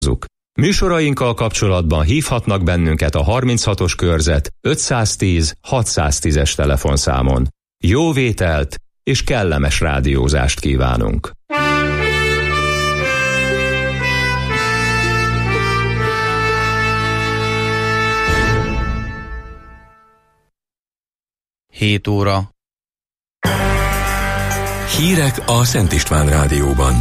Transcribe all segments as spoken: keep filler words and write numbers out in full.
Műsorainkkal kapcsolatban hívhatnak bennünket a harminchatos körzet ötszáztíz hatszáztízes telefonszámon. Jó vételt és kellemes rádiózást kívánunk! hét óra. Hírek a Szent István Rádióban.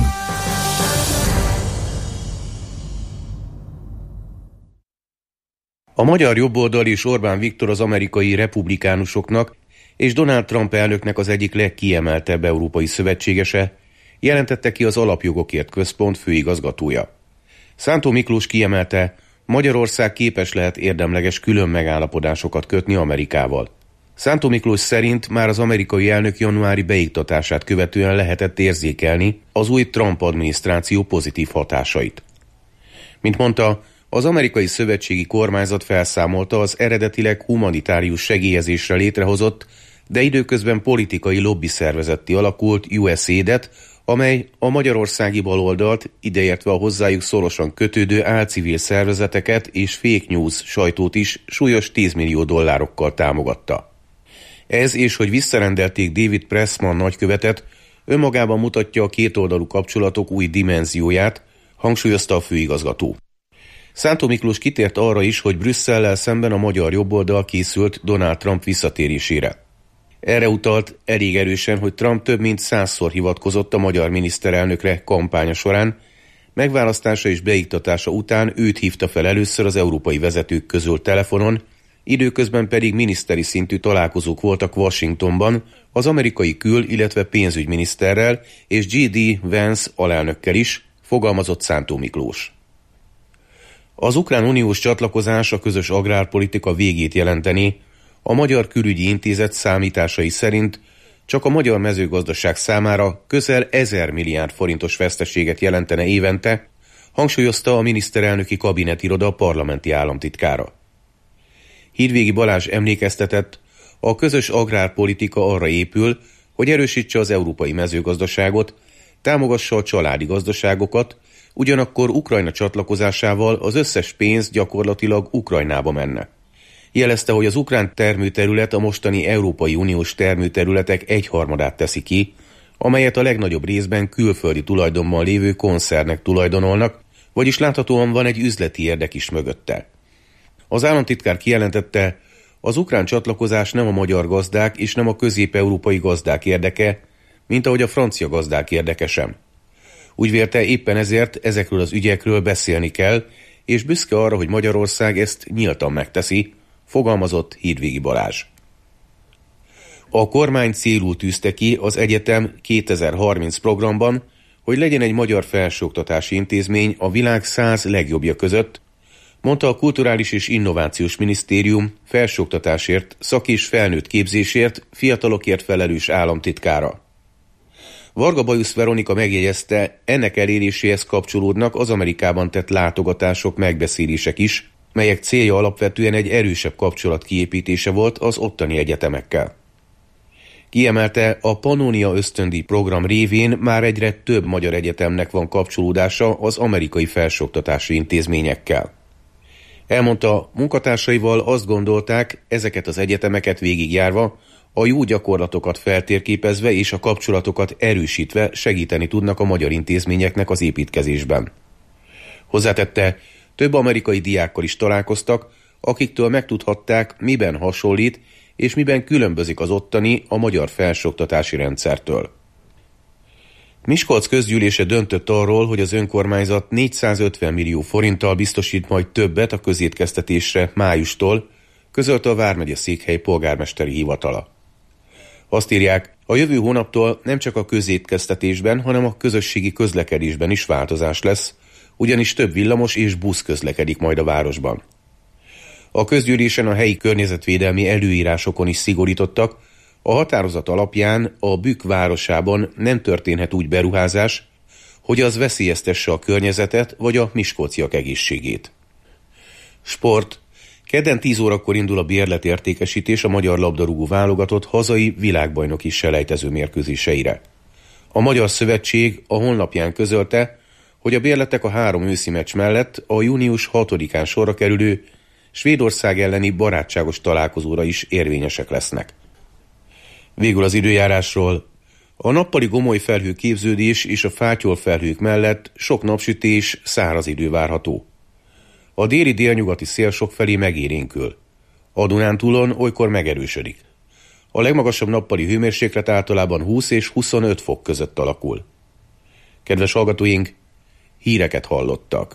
A magyar jobboldal és Orbán Viktor az amerikai republikánusoknak és Donald Trump elnöknek az egyik legkiemeltebb európai szövetségese, jelentette ki az Alapjogokért Központ főigazgatója. Szántó Miklós kiemelte, Magyarország képes lehet érdemleges külön megállapodásokat kötni Amerikával. Szántó Miklós szerint már az amerikai elnök januári beiktatását követően lehetett érzékelni az új Trump adminisztráció pozitív hatásait. Mint mondta, az amerikai szövetségi kormányzat felszámolta az eredetileg humanitárius segélyezésre létrehozott, de időközben politikai lobbyszervezetté alakult u es á-det, amely a magyarországi baloldalt, ideértve a hozzájuk szorosan kötődő álcivil szervezeteket és fake news sajtót is súlyos tízmillió dollárokkal támogatta. Ez és hogy visszarendelték David Pressman nagykövetet, önmagában mutatja a kétoldalú kapcsolatok új dimenzióját, hangsúlyozta a főigazgató. Szántó Miklós kitért arra is, hogy Brüsszellel szemben a magyar jobboldal készült Donald Trump visszatérésére. Erre utalt elég erősen, hogy Trump több mint százszor hivatkozott a magyar miniszterelnökre kampánya során, megválasztása és beiktatása után őt hívta fel először az európai vezetők közül telefonon, időközben pedig miniszteri szintű találkozók voltak Washingtonban az amerikai kül-, illetve pénzügyminiszterrel és gé dé Vance alelnökkel is, fogalmazott Szántó Miklós. Az ukrán uniós csatlakozás a közös agrárpolitika végét jelenteni, a Magyar Külügyi Intézet számításai szerint csak a magyar mezőgazdaság számára közel ezer milliárd forintos veszteséget jelentene évente, hangsúlyozta a miniszterelnöki kabinetiroda parlamenti államtitkára. Hídvégi Balázs emlékeztetett, a közös agrárpolitika arra épül, hogy erősítse az európai mezőgazdaságot, támogassa a családi gazdaságokat, ugyanakkor Ukrajna csatlakozásával az összes pénz gyakorlatilag Ukrajnába menne. Jelezte, hogy az ukrán termőterület a mostani Európai Uniós termőterületek egyharmadát teszi ki, amelyet a legnagyobb részben külföldi tulajdonban lévő koncernek tulajdonolnak, vagyis láthatóan van egy üzleti érdek is mögötte. Az államtitkár kijelentette, az ukrán csatlakozás nem a magyar gazdák és nem a közép-európai gazdák érdeke, mint ahogy a francia gazdák érdeke sem. Úgy vélte, éppen ezért ezekről az ügyekről beszélni kell, és büszke arra, hogy Magyarország ezt nyíltan megteszi, fogalmazott Hídvégi Balázs. A kormány célul tűzte ki az egyetem kétezer-harminc programban, hogy legyen egy magyar felsőoktatási intézmény a világ száz legjobbja között, mondta a Kulturális és Innovációs Minisztérium felsőoktatásért, szak- és felnőtt képzésért, fiatalokért felelős államtitkára. Varga Bajusz Veronika megjegyezte, ennek eléréséhez kapcsolódnak az Amerikában tett látogatások, megbeszélések is, melyek célja alapvetően egy erősebb kapcsolat kiépítése volt az ottani egyetemekkel. Kiemelte, a Pannonia ösztöndíj program révén már egyre több magyar egyetemnek van kapcsolódása az amerikai felsőoktatási intézményekkel. Elmondta, munkatársaival azt gondolták, ezeket az egyetemeket végigjárva, a jó gyakorlatokat feltérképezve és a kapcsolatokat erősítve segíteni tudnak a magyar intézményeknek az építkezésben. Hozzátette, több amerikai diákkal is találkoztak, akiktől megtudhatták, miben hasonlít és miben különbözik az ottani a magyar felsőoktatási rendszertől. Miskolc közgyűlése döntött arról, hogy az önkormányzat négyszázötven millió forinttal biztosít majd többet a közétkeztetésre májustól, közölte a vármegye székhely polgármesteri hivatala. Azt írják, a jövő hónaptól nem csak a közétkeztetésben, hanem a közösségi közlekedésben is változás lesz, ugyanis több villamos és busz közlekedik majd a városban. A közgyűlésen a helyi környezetvédelmi előírásokon is szigorítottak, a határozat alapján a Bükk városában nem történhet úgy beruházás, hogy az veszélyeztesse a környezetet vagy a miskolciak egészségét. Sport. Kedden tíz órakor indul a bérletértékesítés a magyar labdarúgó válogatott hazai világbajnoki selejtező mérkőzéseire. A Magyar Szövetség a honlapján közölte, hogy a bérletek a három őszi meccs mellett a június hatodikán sorra kerülő Svédország elleni barátságos találkozóra is érvényesek lesznek. Végül az időjárásról. A nappali gomoly felhő képződés és a fátyol felhők mellett sok napsütés, száraz idő várható. A déli délnyugati szél sokfelé megélénkül. A Dunántúlon olykor megerősödik. A legmagasabb nappali hőmérséklet általában húsz és huszonöt fok között alakul. Kedves hallgatóink, híreket hallottak.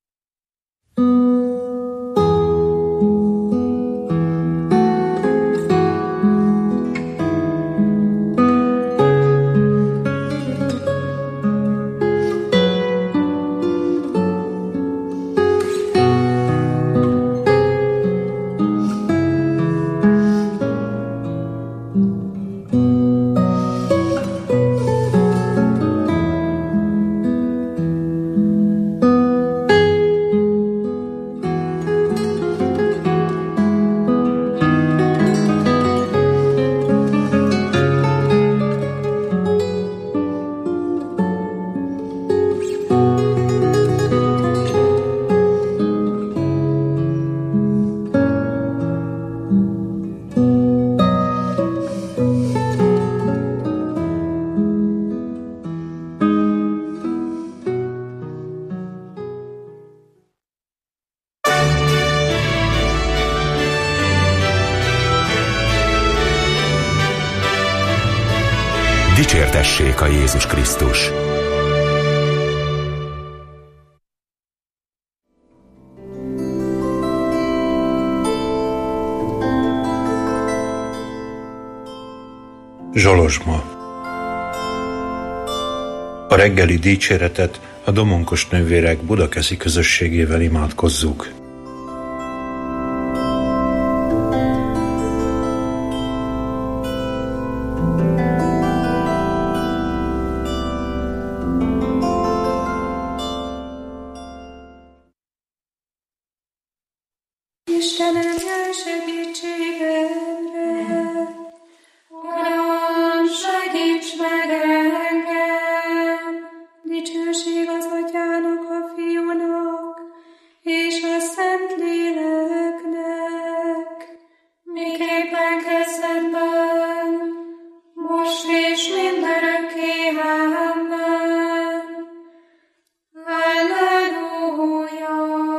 Dicsértessék a Jézus Krisztus! Zsolozsma. A reggeli dicséretet a Domonkos nővérek budakeszi közösségével imádkozzuk. Istenem, jön segítségemre, Uram, segíts meg engem! Dicsőség az Atyának, a Fiúnak, és a Szentléleknek, miképpen kezdetben, most és mindörökké, Amen. Halleluja!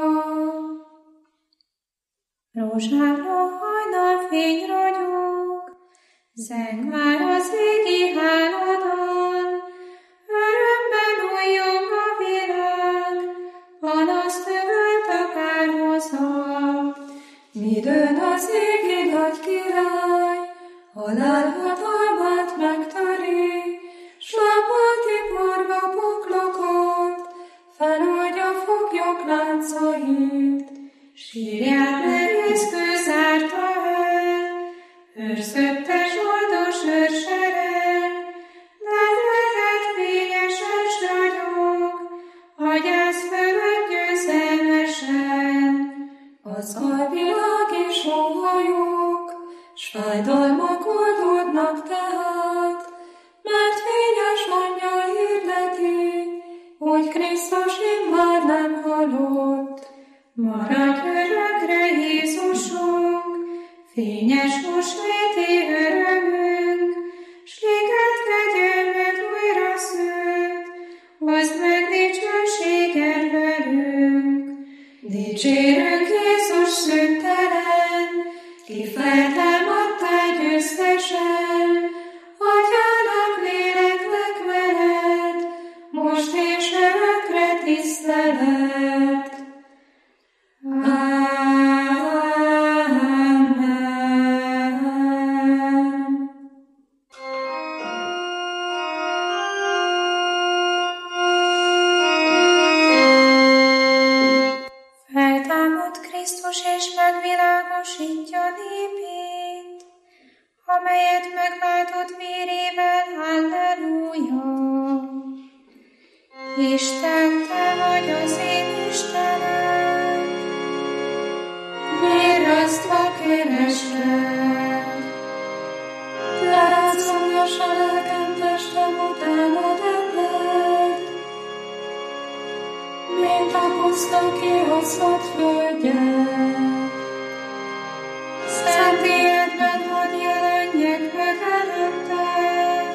Rózsáró hajnalfény ragyog, zeng már az égi háladon, örömben újjong a világ, panaszt övölt a kárhoza. Midőn az égi nagy király, halálhatalmat megtöri, s lábbal tiporva poklokot, feloldja foglyok láncait. Sírját nehéz kő zárta el, őrzötte zsoldos őrsereg, ledvelet fényesen ragyog, a gyász fölött győzelmesen. Az alvilág és óhajok, s fájdalmak oldódnak tehát, mert fényes angyal hirdeti, hogy Krisztus immár nem halott. Maradj örökre, Jézusunk, fényes húsvéti örömünk, s kiket kegyelmed újra szült, hozd meg dicsőséged velünk. Dicsérünk Jézus szüntelen, ki feltámadtál győztesen, Atyának léleknek veled, most és örökre tisztelet. Megvilágosítja népét, amelyet megváltott vérével, halleluja. Isten, te vagy az én Istenem, véráztva kereslek. Látszomjas a lelkem, testem utánad ebben, hozta ki a szabd földjet. Szentélyedben hadd jelenjek meg előtted,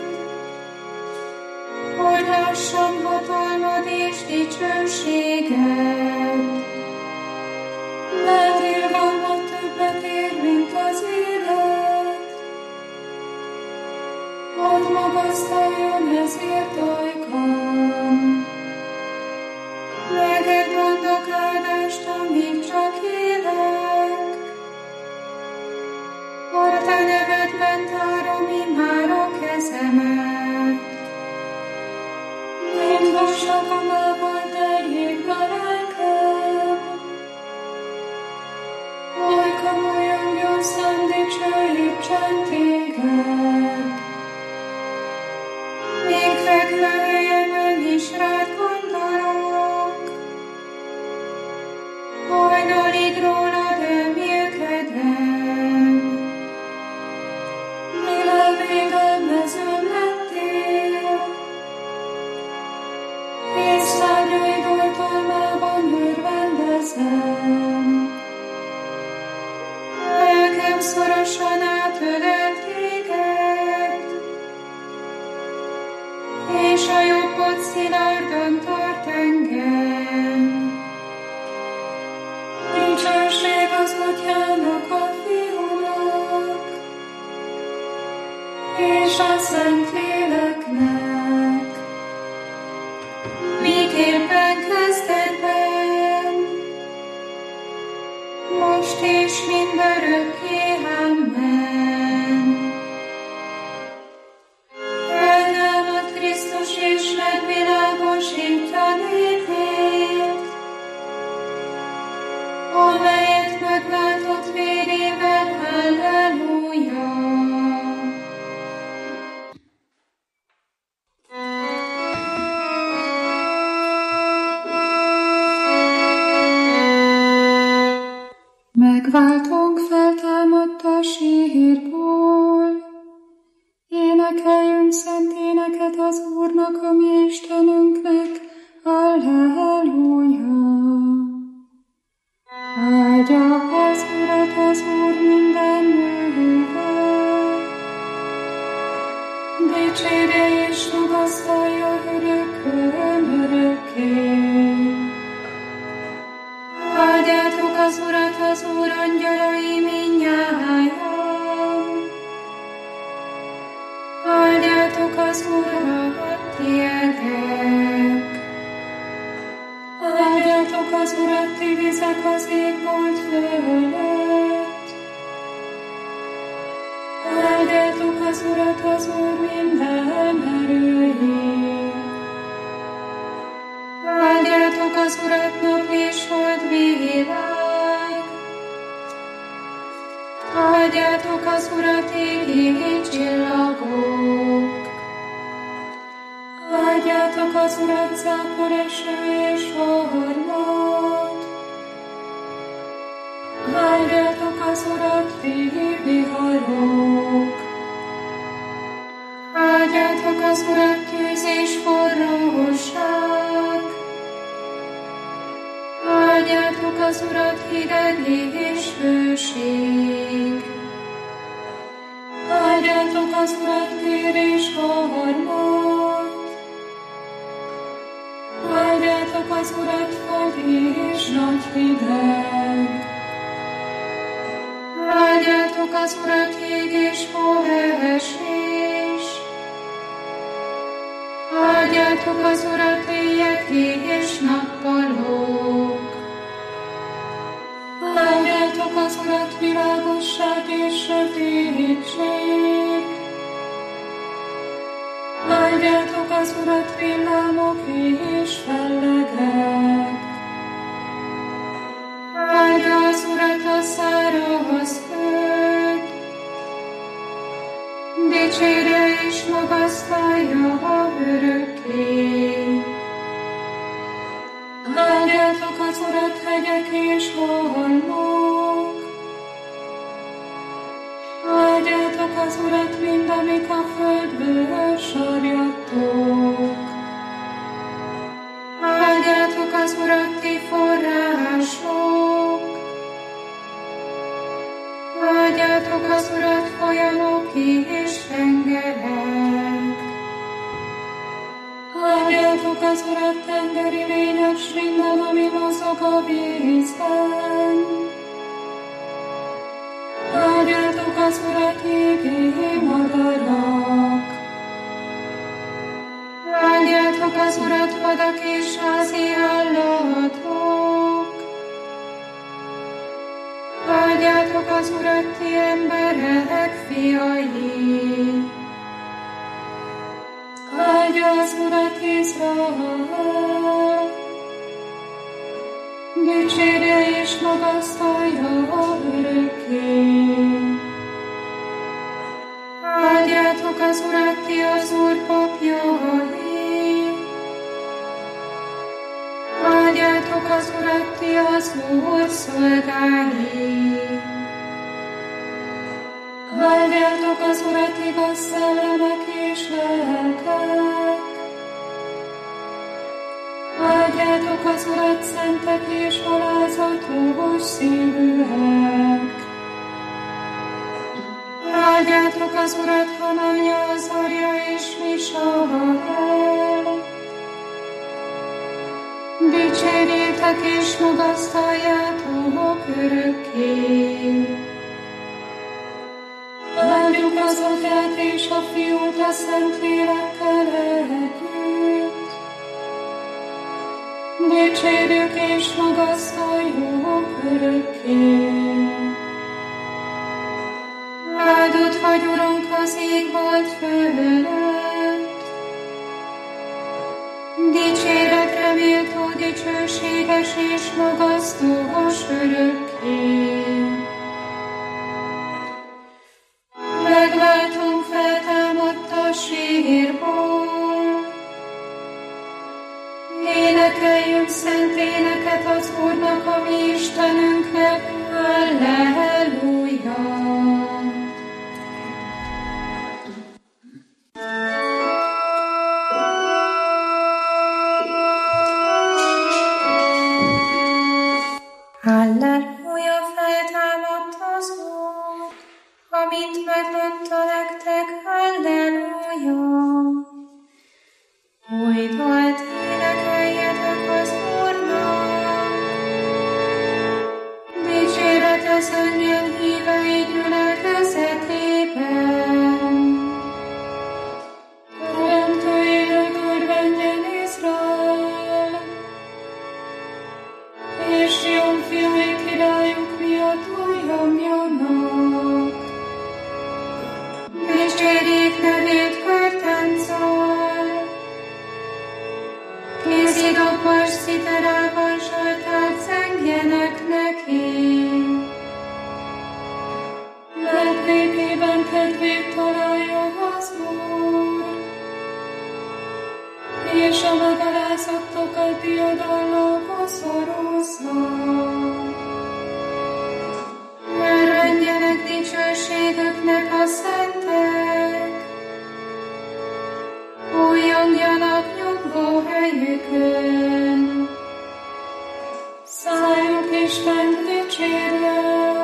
hogy lássam hatalmad és dicsőséged. Mert irgalmat többet ér, mint az élet, hadd magasztaljon ezért ajkam. Neked mondok áldást, amíg csak élek, a te nevedben tárom immár a kezemet. Mint vasak a mával teljék a lelkem, ajkam olyan dicsőítsen téged. Még fekvő helyemen is rád gondolok, hajnalig rólad remélkedem. Mire védelmezőm lettél, és szárnyaid oltalmában örvendezem. Lelkem szorosan átölel téged, és a jobbod szilárdan tart engem. Dicsőség az Atyának, a Fiúnak, és a Szentléleknek, miképpen kezdetben, most és mindörökké. Amen. Eltámad Krisztus és megvilágosítja népét, amelyet megváltott vérével. Halleluja! Megváltónk feltámadt a sírból, énekeljünk szent éneket az Úrnak, a mi Istenünknek. Halleluja! Áldja az Urat az Úr minden műve, dicsérje és magasztalja örökkön örökké. Áldjátok az Urat, az Úr angyalai mindnyájan. Áldjátok az Urat, ti egek. Áldjátok az Urat, ti vizek az égbolt fölött. Áldjátok az Urat, az Úr minden erői. Áldjátok az Urat, nap és hold világ. Áldjátok az Urat, égi csillagok. Áldjátok az Urat, zápor, eső és harmat. Áldjátok az Urat, téli viharok. Áldjátok az Urat, tűz és forróság. Áldjátok az Urat, hideg jég és hőség. Áldjátok az Urat, tér és harmat. Áldjátok az Urat, fagy és nagy hideg. Áldjátok az Urat, jég és hóesés. Áldjátok az Urat, éjjel, jég és nappalok. Áldjátok az Urat, világosság és sötétség. Áldjátok az Urat, villámok és fellegek. Áldja az Urat a száraz föld, dicsérje és magasztalja örökké. Áldjátok az Urat, hegyek és holmok. Áldjátok az Urat, mind amik a földből sarjadtok. Áldjátok az Urat, ti források. Áldjátok az Urat, folyamok és tengerek. Áldjátok az Urat, tengeri lények, s minden, ami mozog a vízben. Áldjátok az Urat, égi madarak. Áldjátok az Urat, vadak és házi állatok. Áldjátok az Urat, ti emberek fiai. Áldja az Urat, Izrael. Dicsérje és magasztalja örökké. Áldjátok az Urat, ti az Úr papjai. Áldjátok az Urat, ti az Úr szolgái. Áldjátok az Urat, igaz szellemek és lelkek. Áldjátok az Urat, szentek és alázatos szívűek. Áldjátok az Urat, Hananja, Azarja és Misael. Dicsérjétek és magasztaljátok örökké. Áldjuk az Atyát és a Fiút a Szentlélekkel együtt. Dicsérjük és magasztaljuk örökké. Áldott vagy, Urunk, az égbolt fölött. Dicséretre méltó, dicsőséges és magasztos örökké. Megváltunk, feltámadt a sírból. Énekeljünk szent éneket az Úrnak, a mi Istenünknek. Halleluja! Halleluja, feltámadt az Úr, amint megmondta nektek, halleluja. Új dalt énekeljetek az Úrnak, dicséret zönnyön hívei gyülekezetében. Teremtőjének örvendjen Izrael, és Sion fiai királyuk miatt újjongjanak. Dicsérjék nevét körtánccal, kézidobos citerával zsoltárt zengjenek neki. Mert népében kedvét találja az Úr, és a megalázottakat diadalnak szorozza. Örvendjenek dicsőségüknek a szentek, újjongjanak nyugvó helyükön. Szálljuk Istent dicsérje,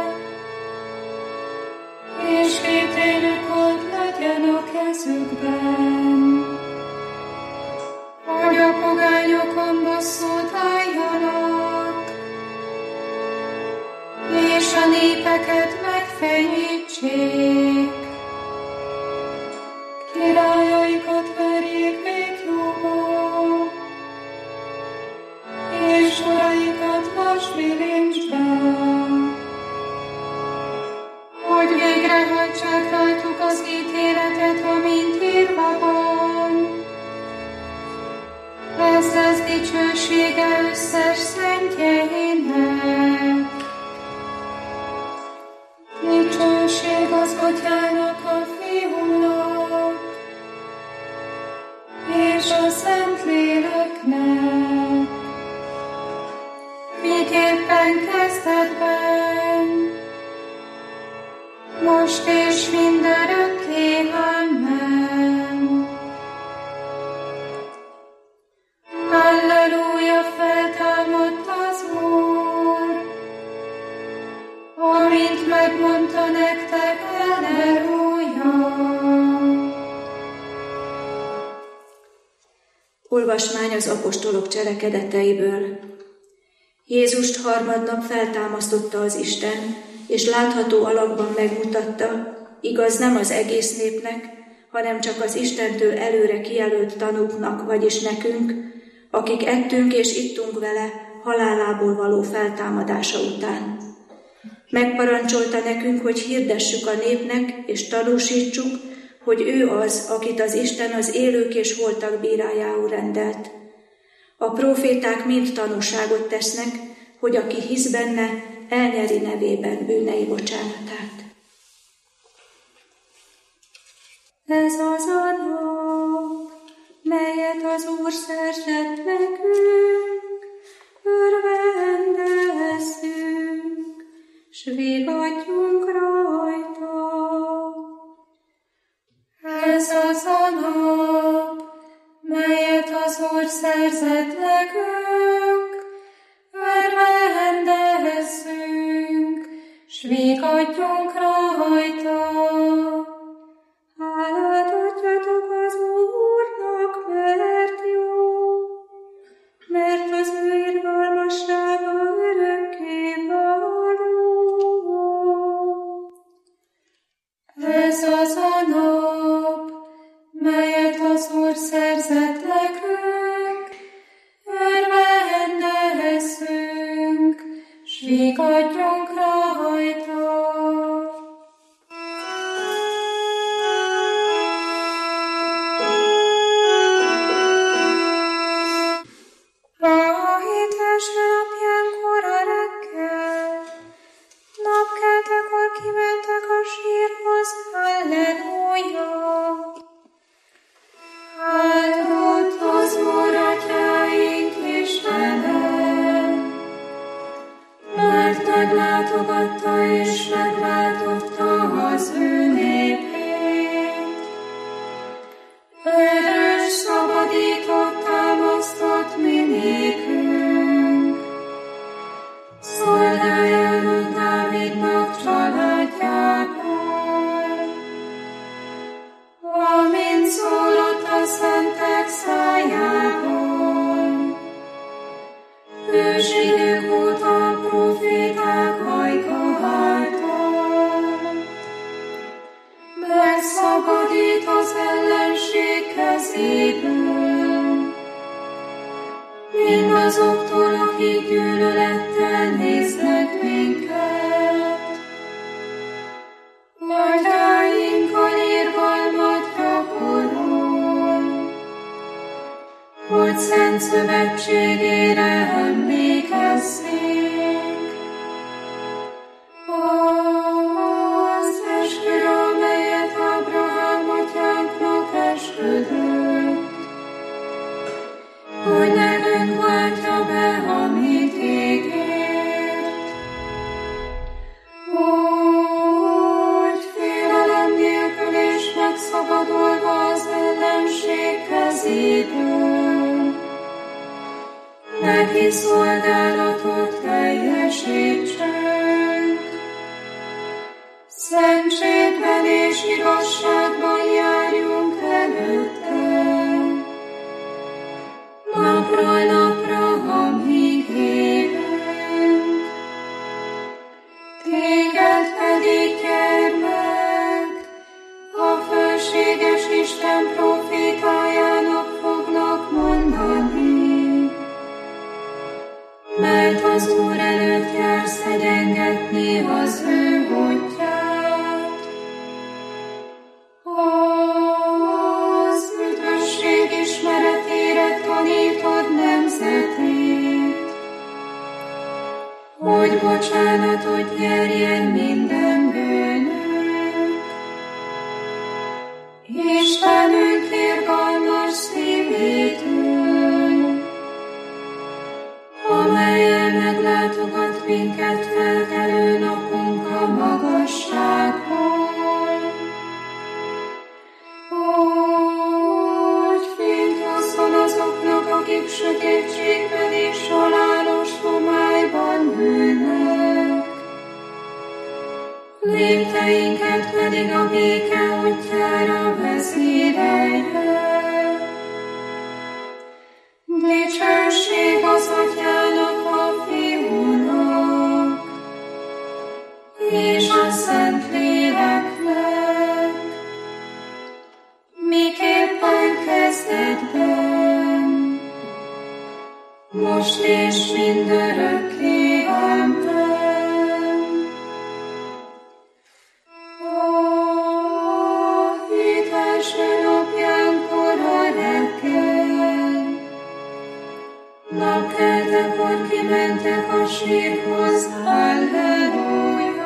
és kétélű kard legyen a kezükben. Hogy a pogányokon bosszút álljanak, és a népeket megfenyítsék. Királyaikat verjék végjúból, és uraikat vasbilincsbe, hogy végrehajtsák rajtuk az ítéletet, amint írva van. Ez lesz dicsősége összes szentjeinek. Dicsőség az Atyának, a Fiúnak, és a Szentléleknek. Miképpen kezdetben, most és mindörökké. Amen. Halleluja, feltámadt az Úr, amint megmondta nektek, Olvasmány az apostolok cselekedeteiből. Jézust harmadnap feltámasztotta az Isten, és látható alakban megmutatta, igaz nem az egész népnek, hanem csak az Istentől előre kijelölt tanúknak, vagyis nekünk, akik ettünk és ittunk vele halálából való feltámadása után. Megparancsolta nekünk, hogy hirdessük a népnek, és tanúsítsuk, hogy ő az, akit az Isten az élők és holtak bírájául rendelt. A próféták mind tanúságot tesznek, hogy aki hisz benne, elnyeri nevében bűnei bocsánatát. Ez az a nap, melyet az Úr szerzett nekünk, örvendezzünk, s vigadjunk rajta. Ez az a nap, melyet az Úr szerzett nekünk, örvendezzünk, s vigadjunk rajta. Hálát adjatok az Úrnak, mert jó, mert az ő irgalmassága örökké való. Ez az a nap, melyet az Úr szerzett nekünk, örvendezzünk, s vigadjunk rajta. Lépteinket pedig a béke útjára vezérelje. hoz, halleluja.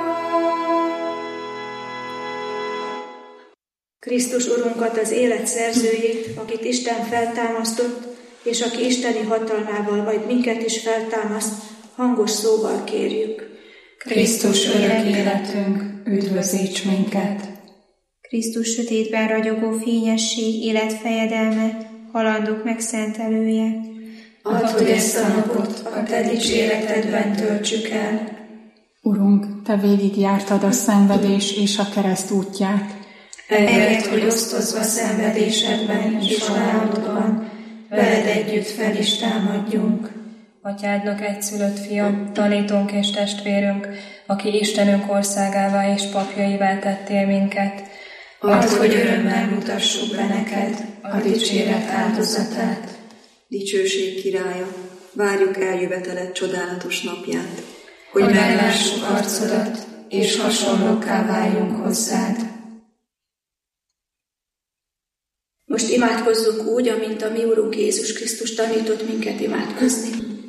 Krisztus Urunkat, az élet szerzőjét, akit Isten feltámasztott, és aki isteni hatalmával majd minket is feltámaszt, hangos szóval kérjük. Krisztus örök életünk, üdvözíts minket! Krisztus sötétben ragyogó fényesség, életfejedelme, halandók megszentelője. Add, hogy ezt a napot a te dicséretedben töltsük el. Urunk, te végigjártad a szenvedés és a kereszt útját. Engedd, hogy osztozva szenvedésedben és halálodban, veled együtt fel is támadjunk. Atyádnak egyszülött fia, tanítónk és testvérünk, aki Istenünk országává és papjaivá tettél minket. Add, hogy örömmel mutassuk be neked a dicséret áldozatát. Dicsőség királya, várjuk eljöveteled csodálatos napját, hogy meglássuk arcodat, és hasonlókká váljunk hozzád. Most imádkozzunk úgy, amint a mi Urunk Jézus Krisztus tanított minket imádkozni.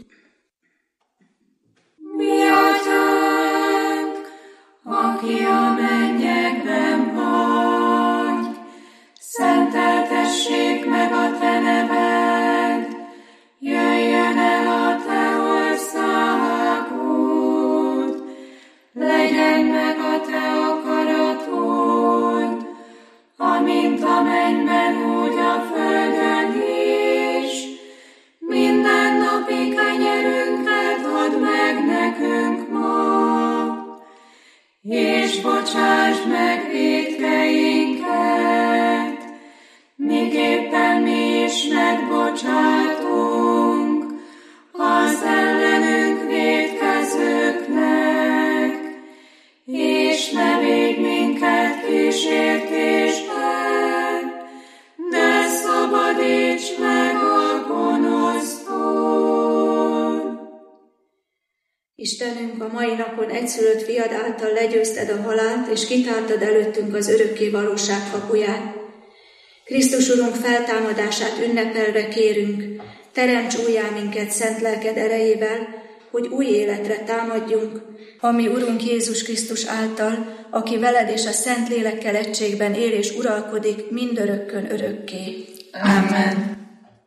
Mi Atyánk, aki a mennyekben vagy, szenteltessék meg a te neved, jöjjön el a te országod, legyen meg a te akaratod, amint a mennyben, úgy a földön is. Minden napi kenyerünket add meg nekünk ma, és bocsásd meg vétkeinket, miképpen mi is megbocsátunk az ellenünk vétkezőknek, és ne védj minket kísértésben, de szabadíts meg a gonosztól. Istenünk, a mai napon egyszülött fiad által legyőzted a halált, és kitártad előttünk az örökké valóság kapuját. Krisztus Urunk feltámadását ünnepelve kérünk, teremts újjá minket szent lelked erejével, hogy új életre támadjunk, ami Urunk Jézus Krisztus által, aki veled és a Szent Lélekkel egységben él és uralkodik mindörökkön örökké. Amen.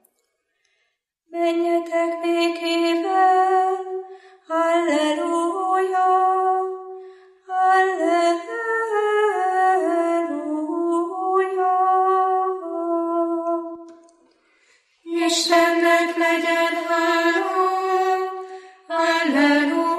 Menjetek békével, halleluja, halleluja. Istennek legyen hála, halleluja.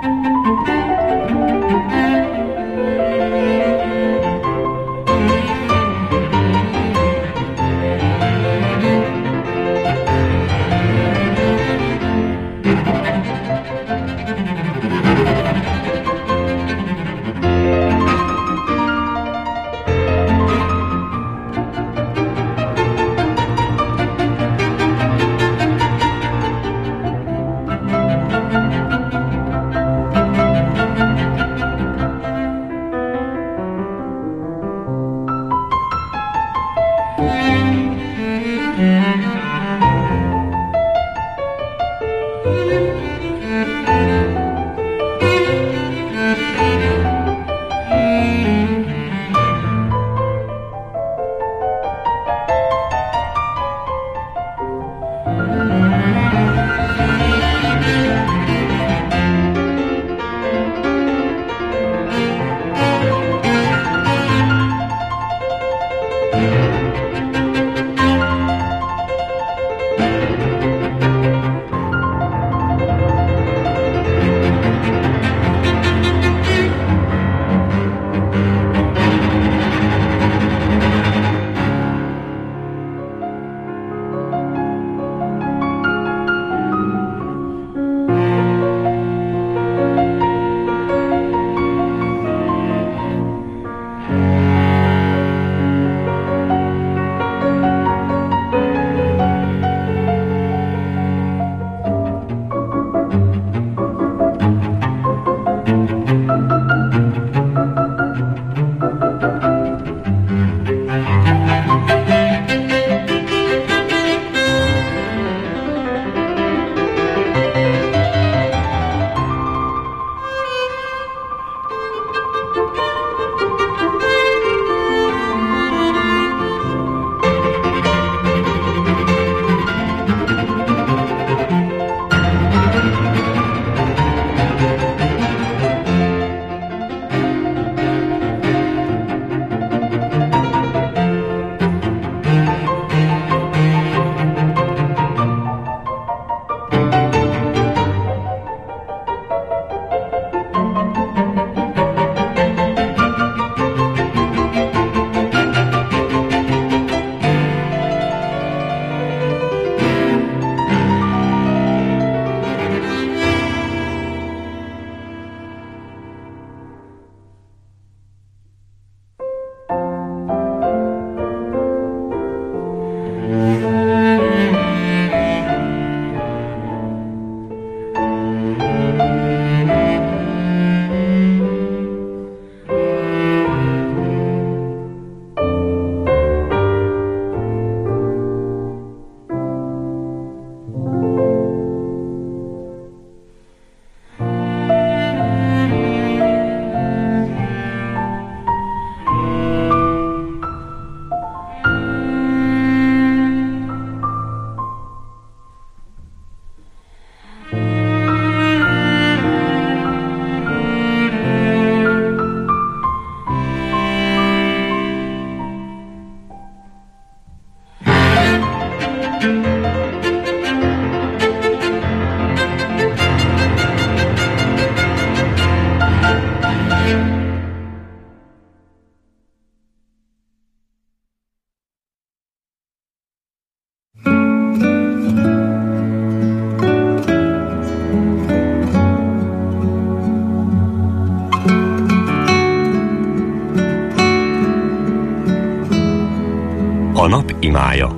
A nap imája.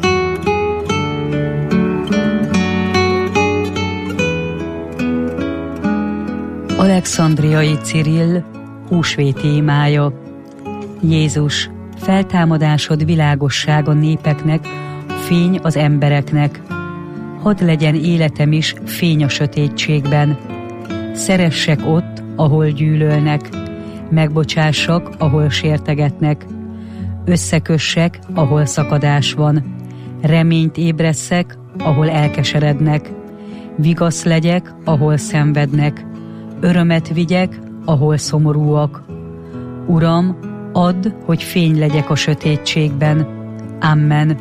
Alexandriai Cirill húsvéti imája. Jézus, feltámadásod világosság a népeknek, fény az embereknek. Hadd legyen életem is fény a sötétségben. Szeressek ott, ahol gyűlölnek, megbocsássak, ahol sértegetnek. Összekössek, ahol szakadás van. Reményt ébresszek, ahol elkeserednek. Vigasz legyek, ahol szenvednek. Örömet vigyek, ahol szomorúak. Uram, add, hogy fény legyek a sötétségben. Amen.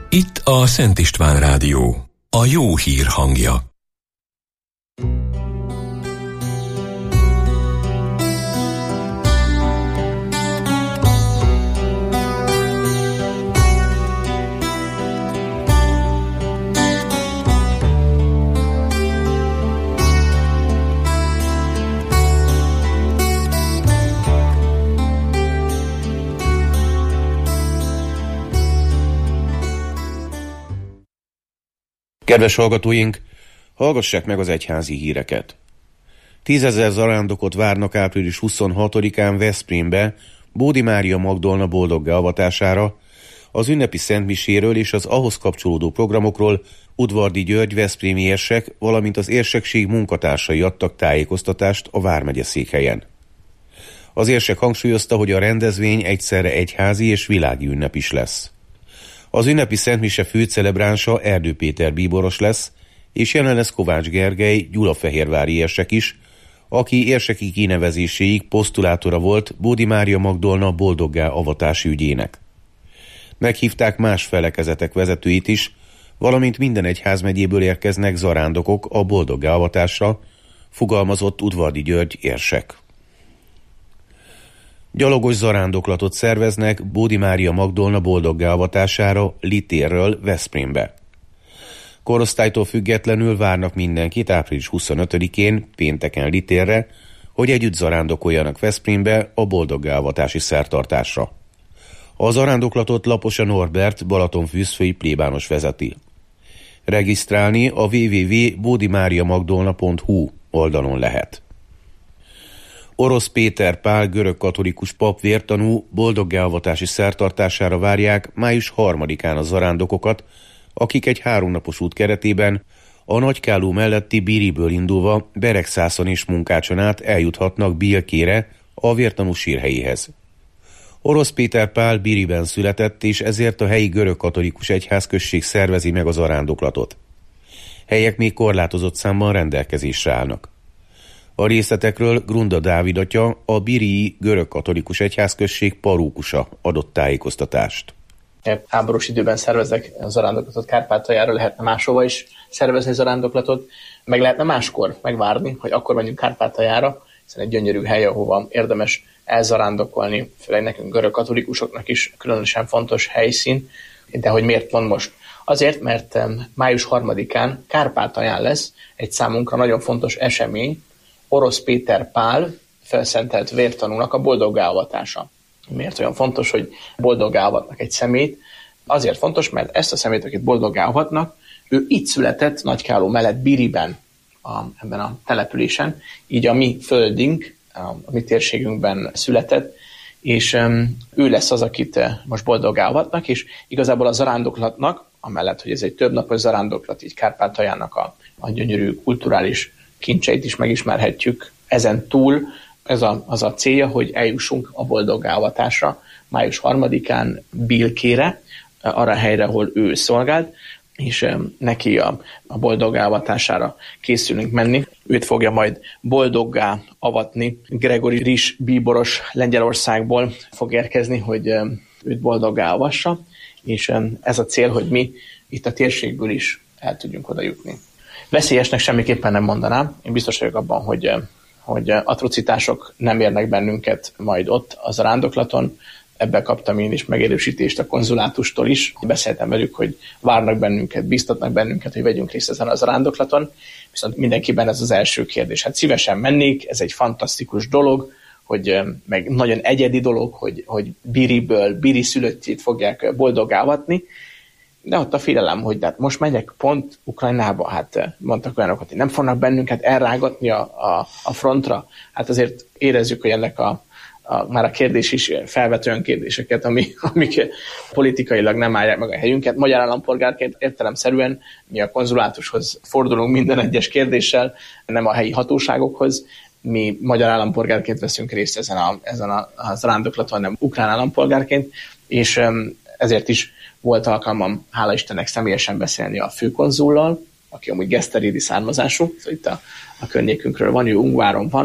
Itt a Szent István Rádió, a jó hír hangja. Kedves hallgatóink, hallgassák meg az egyházi híreket. Tízezer zarándokot várnak április huszonhatodikán Veszprémbe Bódi Mária Magdolna boldoggá avatására. Az ünnepi szentmiséről és az ahhoz kapcsolódó programokról Udvardy György veszprémi érsek, valamint az érsekség munkatársai adtak tájékoztatást a vármegye székhelyen. Az érsek hangsúlyozta, hogy a rendezvény egyszerre egyházi és világi ünnep is lesz. Az ünnepi szentmise főcelebránsa Erdő Péter bíboros lesz, és jelen lesz Kovács Gergely gyulafehérvári érsek is, aki érseki kinevezéséig posztulátora volt Bódi Mária Magdolna boldoggá avatási ügyének. Meghívták más felekezetek vezetőit is, valamint minden egyházmegyéből érkeznek zarándokok a boldoggá avatásra, fogalmazott Udvardy György érsek. Gyalogos zarándoklatot szerveznek Bódi Mária Magdolna boldoggá avatására Litérről Veszprémbe. Korosztálytól függetlenül várnak mindenkit április huszonötödikén, pénteken Litérre, hogy együtt zarándokoljanak Veszprémbe a boldoggá avatási szertartásra. A zarándoklatot Laposa Norbert balatonfűzfői plébános vezeti. Regisztrálni a double-u double-u double-u pont bódi mária magdolna pont hu oldalon lehet. Orosz Péter Pál görögkatolikus pap vértanú boldoggá avatási szertartására várják május harmadikán a zarándokokat, akik egy háromnapos út keretében a Nagykáló melletti Biriből indulva Beregszászon és Munkácson át eljuthatnak Bilkére, a vértanú sírhelyéhez. Orosz Péter Pál Biriben született, és ezért a helyi görögkatolikus egyházközség szervezi meg a zarándoklatot. Helyek még korlátozott számban rendelkezésre állnak. A részletekről Grunda Dávid atya, a birii görögkatolikus egyházközség parókusa adott tájékoztatást. Háborús időben szervezek zarándoklatot Kárpátaljára, lehetne máshova is szervezni zarándoklatot, meg lehetne máskor megvárni, hogy akkor menjünk Kárpátaljára, hiszen egy gyönyörű hely, ahova érdemes elzarándokolni, főleg nekünk görögkatolikusoknak is különösen fontos helyszín. De hogy miért pont most? Azért, mert május harmadikán Kárpátalján lesz egy számunkra nagyon fontos esemény, Orosz Péter Pál felszentelt vértanúnak a boldoggá avatása. Miért olyan fontos, hogy boldoggá avatnak egy szemét? Azért fontos, mert ezt a szemét, akit boldoggá avatnak, ő itt született Nagykáló mellett Biriben, a, ebben a településen, így a mi földünk, a mi térségünkben született, és um, ő lesz az, akit uh, most boldoggá avatnak, és igazából a zarándoklatnak, amellett, hogy ez egy többnapos zarándoklat, így Kárpátaljának a, a gyönyörű kulturális kincseit is megismerhetjük. Ezen túl ez a, az a célja, hogy eljussunk a boldoggá avatásra május harmadikán Bilkére, arra a helyre, ahol ő szolgált, és neki a, a boldoggá avatására készülünk menni. Őt fogja majd boldoggá avatni. Gregory Ris bíboros Lengyelországból fog érkezni, hogy őt boldoggá avassa, és ez a cél, hogy mi itt a térségből is el tudjunk oda jutni. Veszélyesnek semmiképpen nem mondanám. Én biztos vagyok abban, hogy, hogy atrocitások nem érnek bennünket majd ott az zarándoklaton. Ebben kaptam én is megerősítést a konzulátustól is. Beszéltem velük, hogy várnak bennünket, biztatnak bennünket, hogy vegyünk részt ezen a zarándoklaton. Viszont mindenkiben ez az első kérdés. Hát szívesen mennék, ez egy fantasztikus dolog, hogy meg nagyon egyedi dolog, hogy, hogy Biriből, Biri szülöttjét fogják boldoggá avatni. De ott a félelem, hogy hát most megyek pont Ukrajnába, hát mondtak olyanokat, hogy nem fognak bennünket elrágatni a, a, a frontra. Hát azért érezzük, hogy ennek a, a, már a kérdés is felvet olyan kérdéseket, ami, amik politikailag nem állják meg a helyünket. Magyar állampolgárként értelemszerűen mi a konzulátushoz fordulunk minden egyes kérdéssel, nem a helyi hatóságokhoz. Mi magyar állampolgárként veszünk részt ezen a, ezen a, a zarándoklaton, nem ukrán állampolgárként, és ezért is volt alkalmam, hála Istennek, személyesen beszélni a főkonzullal, aki amúgy geszterédi származású, szóval itt a, a környékünkről van, ő Ungváron van,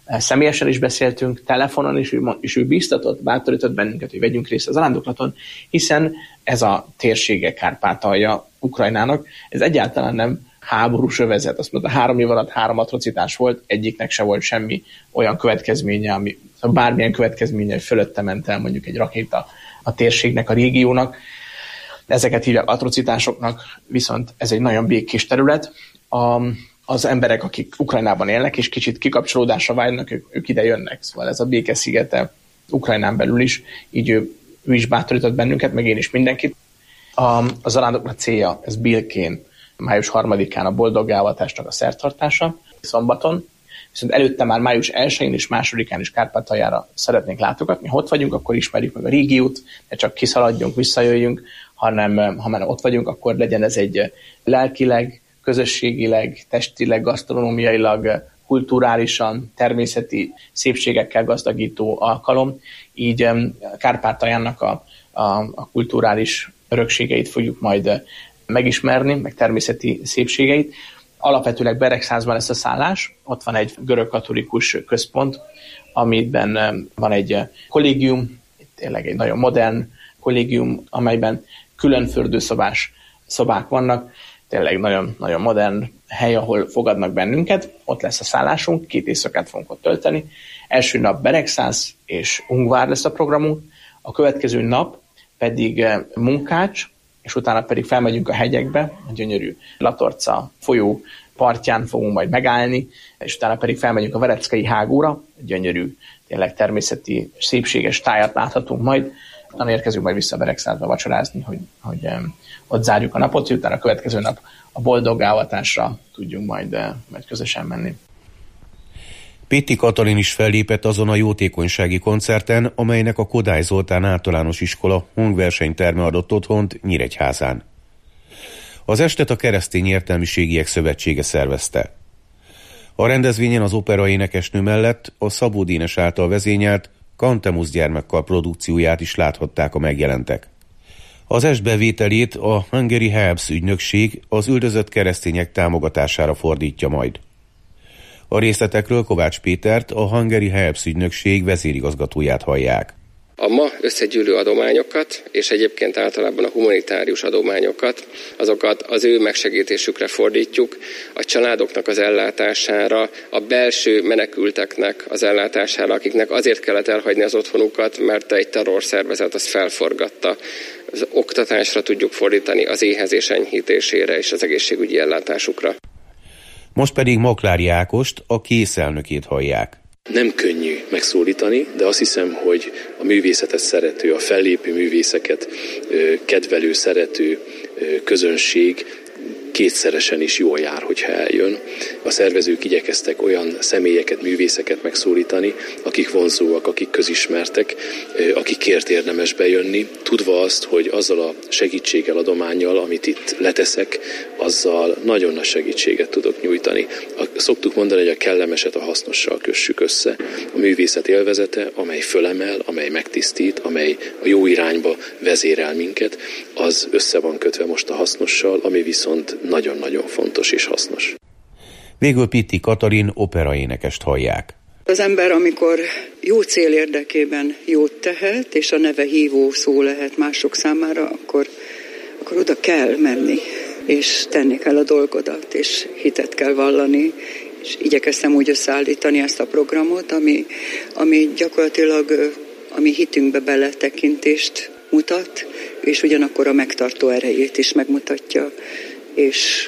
Személyesen is beszéltünk, telefonon is, és ő bíztatott, bátorított bennünket, hogy vegyünk részt a zarándoklaton, hiszen ez a térsége, Kárpátalja Ukrajnának, ez egyáltalán nem háborús övezet. Azt mondta, három év alatt három atrocitás volt, egyiknek se volt semmi olyan következménye, ami bármilyen következménye fölötte ment el mondjuk egy rakéta a térségnek, a régiónak. Ezeket hívják atrocitásoknak, viszont ez egy nagyon békés terület. A, az emberek, akik Ukrajnában élnek, és kicsit kikapcsolódásra vágynak, ők, ők ide jönnek. Szóval ez a békeszigete Ukrajnán belül is, így ő, ő is bátorított bennünket, meg én is mindenkit. A, a zarándoklat célja, ez Bilkén, május harmadikán a boldoggávatásnak a szertartása, szombaton, viszont előtte már május elsején és másodikán is Kárpátaljára szeretnénk látogatni. Ha ott vagyunk, akkor ismerjük meg a régiót, ne csak kiszaladjunk, visszajöjjünk, hanem ha már ott vagyunk, akkor legyen ez egy lelkileg, közösségileg, testileg, gasztronómiailag, kulturálisan, természeti szépségekkel gazdagító alkalom. Így Kárpátaljának a, a, a kulturális örökségeit fogjuk majd megismerni, meg természeti szépségeit. Alapvetőleg Beregszázban lesz a szállás, ott van egy görög-katolikus központ, amiben van egy kollégium, tényleg egy nagyon modern kollégium, amelyben külön fürdőszobás szobák vannak, tényleg nagyon, nagyon modern hely, ahol fogadnak bennünket, ott lesz a szállásunk, két éjszakát fogunk ott tölteni. Első nap Beregszász és Ungvár lesz a programunk, a következő nap pedig Munkács, és utána pedig felmegyünk a hegyekbe, a gyönyörű Latorca folyó partján fogunk majd megállni, és utána pedig felmegyünk a Vereckei hágóra, gyönyörű, tényleg természeti, szépséges tájat láthatunk majd, utána érkezünk majd vissza Beregszázba vacsorázni, hogy, hogy um, ott zárjuk a napot, hogy utána a következő nap a boldoggávatásra tudjunk majd, uh, majd közösen menni. Péti Katalin is fellépett azon a jótékonysági koncerten, amelynek a Kodály Zoltán általános iskola hangversenyterme adott otthont Nyíregyházán. Az estet a Keresztény Értelmiségiek Szövetsége szervezte. A rendezvényen az opera énekesnő mellett a Szabó Dénes által vezényelt Cantemus gyermekkar produkcióját is láthatták a megjelentek. Az est bevételét a Hungary Helps ügynökség az üldözött keresztények támogatására fordítja majd. A részletekről Kovács Pétert, a Hungary Helps ügynökség vezérigazgatóját hallják. A ma összegyűlő adományokat, és egyébként általában a humanitárius adományokat, azokat az ő megsegítésükre fordítjuk, a családoknak az ellátására, a belső menekülteknek az ellátására, akiknek azért kellett elhagyni az otthonukat, mert egy terrorszervezet azt felforgatta. Az oktatásra tudjuk fordítani, az éhezés enyhítésére és az egészségügyi ellátásukra. Most pedig Maklári Ákost, a KÉSZ elnökét hallják. Nem könnyű megszólítani, de azt hiszem, hogy a művészetet szerető, a fellépő művészeket kedvelő, szerető közönség kétszeresen is jól jár, hogyha eljön. A szervezők igyekeztek olyan személyeket, művészeket megszólítani, akik vonzóak, akik közismertek, akikért érdemes bejönni, tudva azt, hogy azzal a segítséggel, adománnyal, amit itt leteszek, azzal nagyon nagy segítséget tudok nyújtani. Szoktuk mondani, hogy a kellemeset a hasznossal kössük össze. A művészet élvezete, amely fölemel, amely megtisztít, amely a jó irányba vezérel minket, az össze van kötve most a hasznossal, ami viszont nagyon-nagyon fontos és hasznos. Végül Pitti Katalin operaénekest hallják. Az ember, amikor jó cél érdekében jót tehet, és a neve hívó szó lehet mások számára, akkor, akkor oda kell menni, és tenni kell a dolgodat, és hitet kell vallani, és igyekeztem úgy összeállítani ezt a programot, ami, ami gyakorlatilag a mi hitünkbe beletekintést mutat, és ugyanakkor a megtartó erejét is megmutatja, és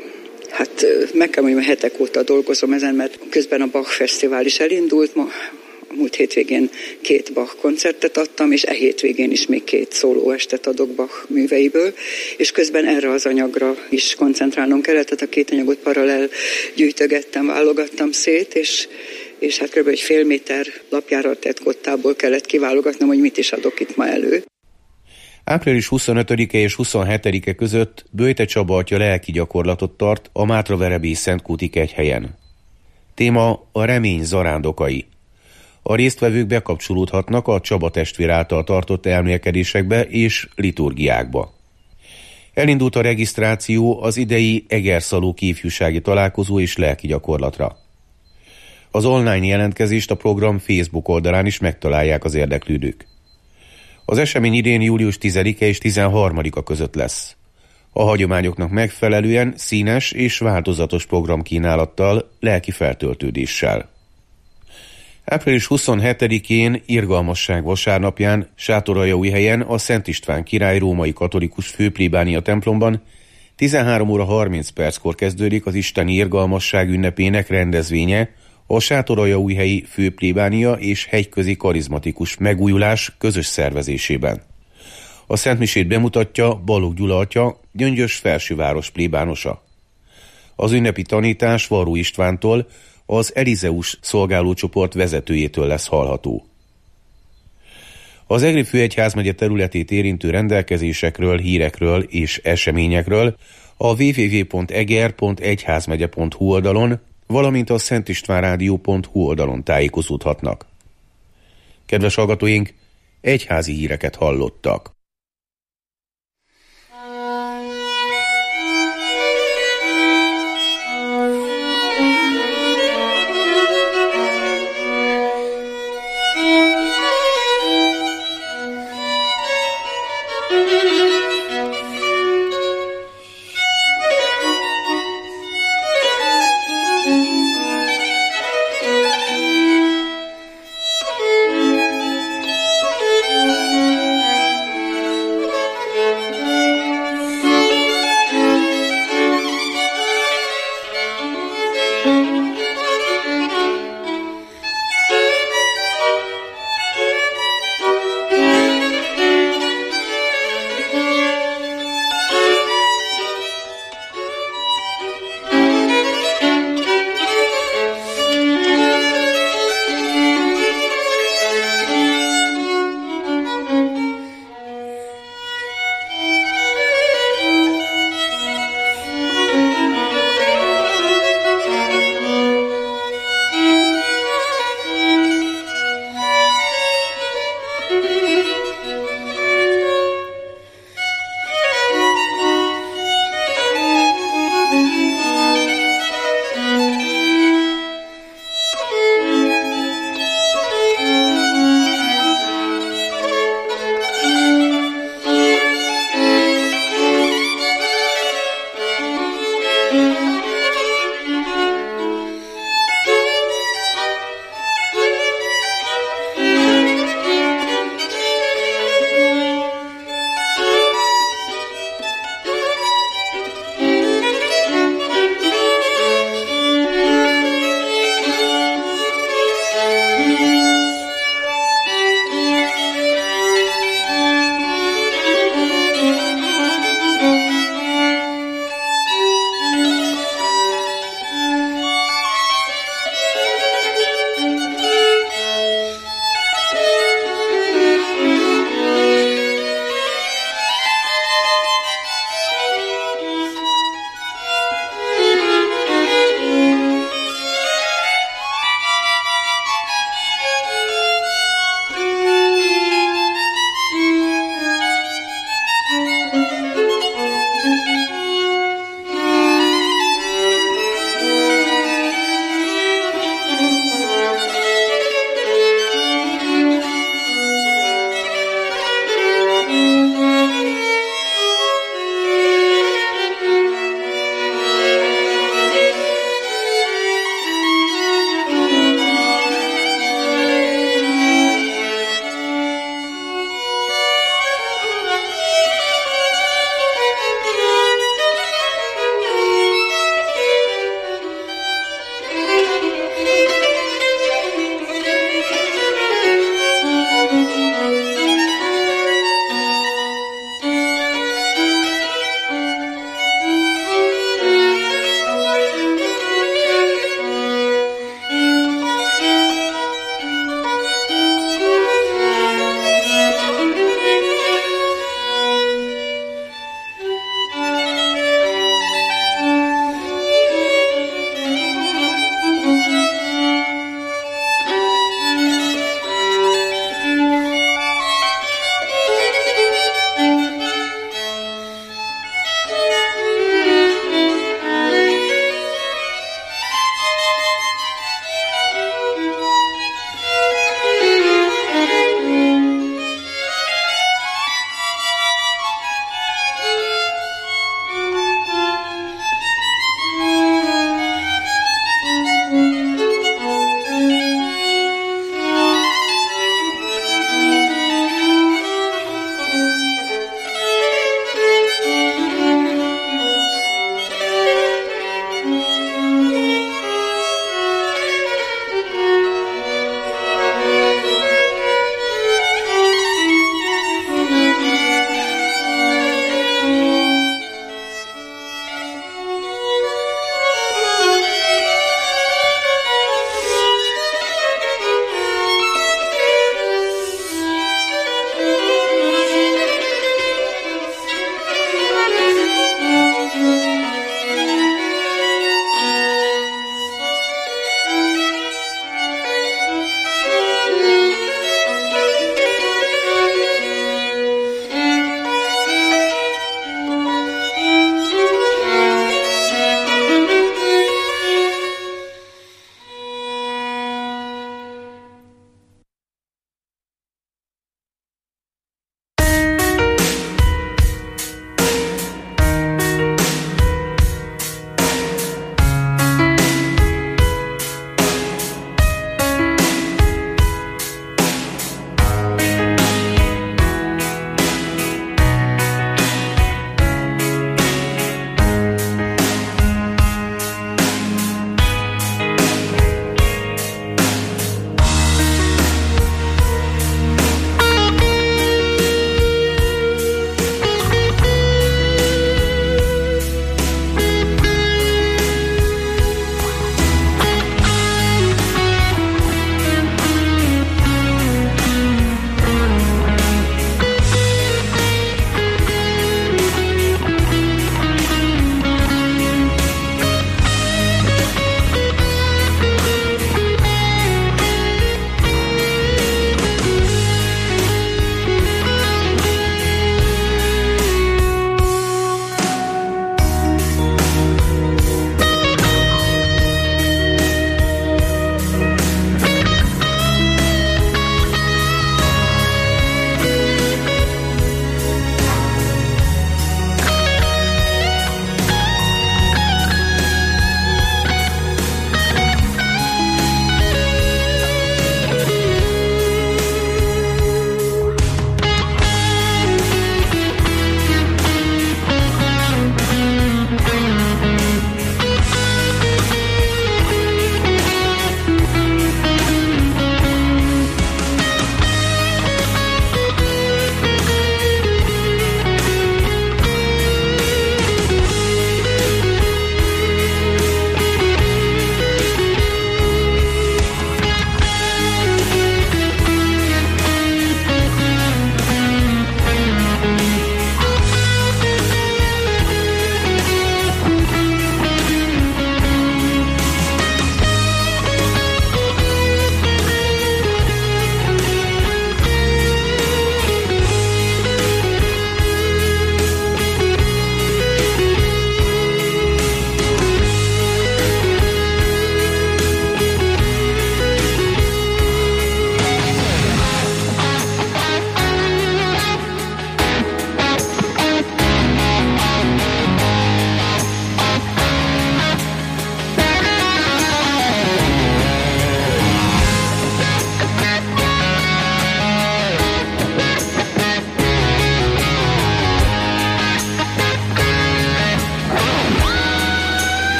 hát meg kell mondjam, hetek óta dolgozom ezen, mert közben a Bach Fesztivál is elindult, ma a múlt hétvégén két Bach koncertet adtam, és e hétvégén is még két szólóestet adok Bach műveiből, és közben erre az anyagra is koncentrálnom kellett, tehát a két anyagot paralel gyűjtögettem, válogattam szét, és és hát kb. Egy fél méter lapjára tett kottából kellett kiválogatnom, hogy mit is adok itt ma elő. április huszonötödike és huszonhetedike között Böjte Csaba atya lelki gyakorlatot tart a Mátraverebély Szentkúti kegyhelyen. Téma a remény zarándokai. A résztvevők bekapcsolódhatnak a Csaba testvér által tartott elmélkedésekbe és liturgiákba. Elindult a regisztráció az idei Egerszalóki ifjúsági találkozó és lelki gyakorlatra. Az online jelentkezést a program Facebook oldalán is megtalálják az érdeklődők. Az esemény idén július tizedike és tizenharmadika között lesz. A hagyományoknak megfelelően színes és változatos programkínálattal, lelki feltöltődéssel. április huszonhetedikén, irgalmasság vasárnapján Sátoraljaújhelyen a Szent István király római katolikus főplébánia templomban tizenhárom óra harminc perckor kezdődik az isteni irgalmasság ünnepének rendezvénye, a Sátoraljaújhelyi főplébánia és hegyközi karizmatikus megújulás közös szervezésében. A szentmisét bemutatja Balogh Gyula atya, Gyöngyös felsőváros plébánosa. Az ünnepi tanítás Varró Istvántól, az Elizeus szolgálócsoport vezetőjétől lesz hallható. Az Egri főegyházmegye területét érintő rendelkezésekről, hírekről és eseményekről a double-u double-u double-u pont eger pont egyházmegye pont hu oldalon, valamint a szentistvánrádió pont hu oldalon tájékozódhatnak. Kedves hallgatóink, egyházi híreket hallottak. Thank you.